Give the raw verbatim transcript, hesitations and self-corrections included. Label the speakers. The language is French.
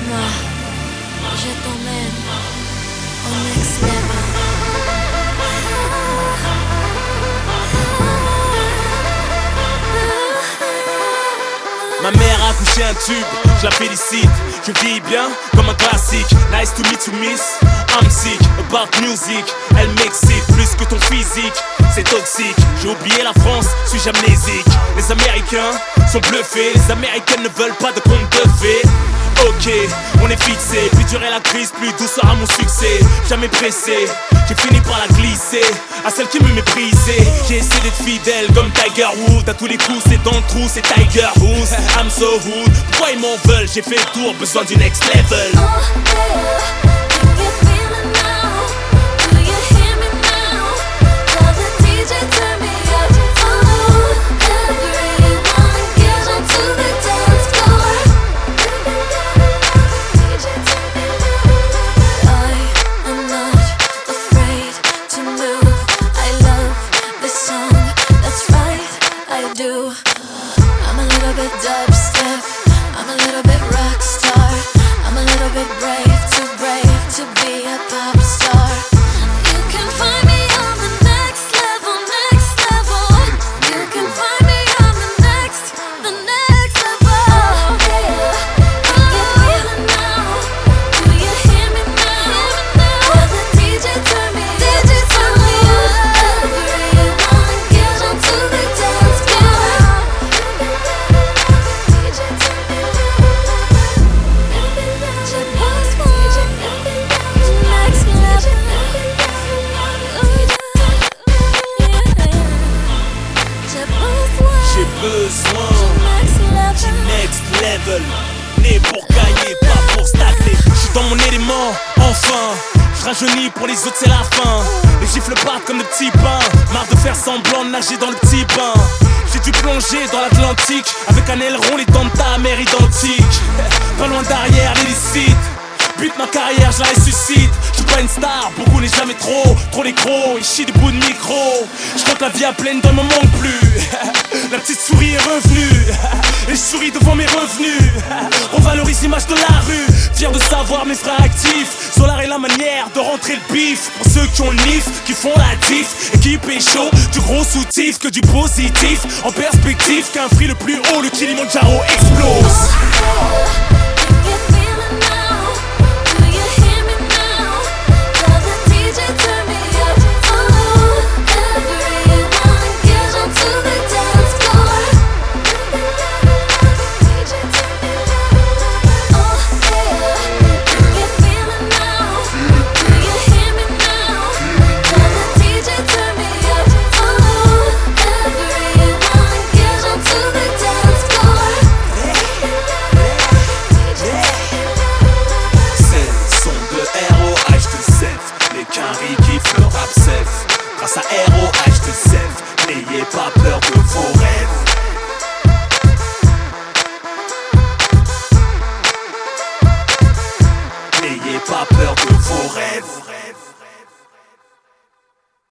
Speaker 1: Moi, je t'emmène au next level.
Speaker 2: Ma mère a couché un tube, je la félicite. Je vis bien comme un classique. Nice to meet you miss, I'm sick about music. Elle m'excite plus que ton physique. C'est toxique, j'ai oublié la France, suis-je amnésique. Les Américains sont bluffés, les Américaines ne veulent pas de contes de fées. Ok, on est fixé, plus durer la crise, plus doux sera mon succès. Jamais pressé, j'ai fini par la glisser à celle qui me méprisait. J'ai essayé d'être fidèle comme Tiger Woods. À tous les coups c'est dans le trou, c'est Tiger Woods. I'm so hood, pourquoi ils m'en veulent? J'ai fait le tour, besoin du next level.
Speaker 1: Oh, yeah. Can you feel it now? Do you hear me now? Tell the D J turn me up. Oh, everyone get onto the dance floor. D J turn me up. I am not afraid to move. I love this song, that's right, I do. I'm a little bit dubstep, I'm a little bit rock star. I'm a little bit brave, too brave to be a pop star. You can find me on the next level, next level. You can find me on the next, the next level. Oh, yeah. Can you feel it now? Do you hear me now? Tell the D J turn me up. D J turn me up. Everyone get onto the dance floor. D J turn me up. Je pense moi next level. Je pense moi
Speaker 2: J'ai besoin
Speaker 1: next
Speaker 2: du
Speaker 1: level.
Speaker 2: next level. Né pour gagner, pas pour stagner. J'suis dans mon élément, enfin. J'rajeunis pour les autres, c'est la fin. Les gifles partent comme de petits pains. Marre de faire semblant de nager dans le petit bain. J'ai dû plonger dans l'Atlantique avec un aileron, les dents de ta mère identiques. Pas loin derrière l'illicite. But ma carrière, je la ressuscite. Je suis pas une star, beaucoup n'est jamais trop. Trop les gros, ils chient des bouts de micro. Je compte la vie à pleine, dans ne me manque plus. La petite souris est revenue. Et je souris devant mes revenus. On valorise l'image de la rue. Fier de savoir mes frères actifs. Solar est la manière de rentrer le bif. Pour ceux qui ont le nif, qui font la diff. Et qui pécho, du gros soutif que du positif. En perspective, qu'un free le plus haut, le Kilimanjaro explose.